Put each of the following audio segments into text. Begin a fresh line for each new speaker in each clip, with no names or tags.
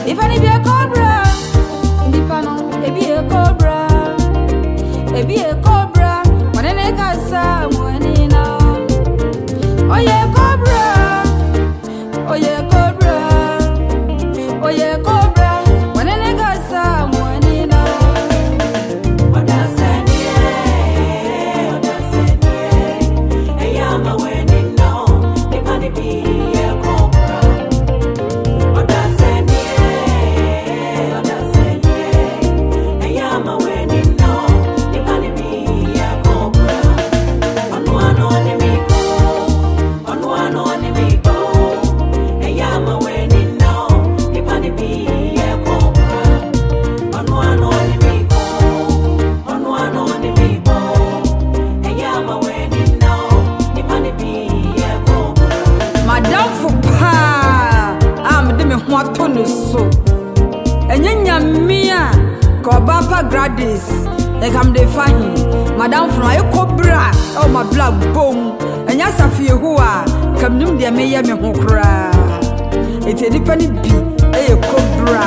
If I be a cobra, Nipano, be a cobra, be a cobra, when I make a sound, oh yeah, cobra, oh yeah, cobra, oh yeah, cobra, when I make a sound, so enya mia ko bapa gradis e kam de fahin madam from ay cobra o ma black bom enya safie ho a kam nim de me ye me ho kra eti nipa ni bi e cobra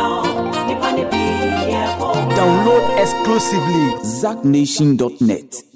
Download exclusively ZackNation.net.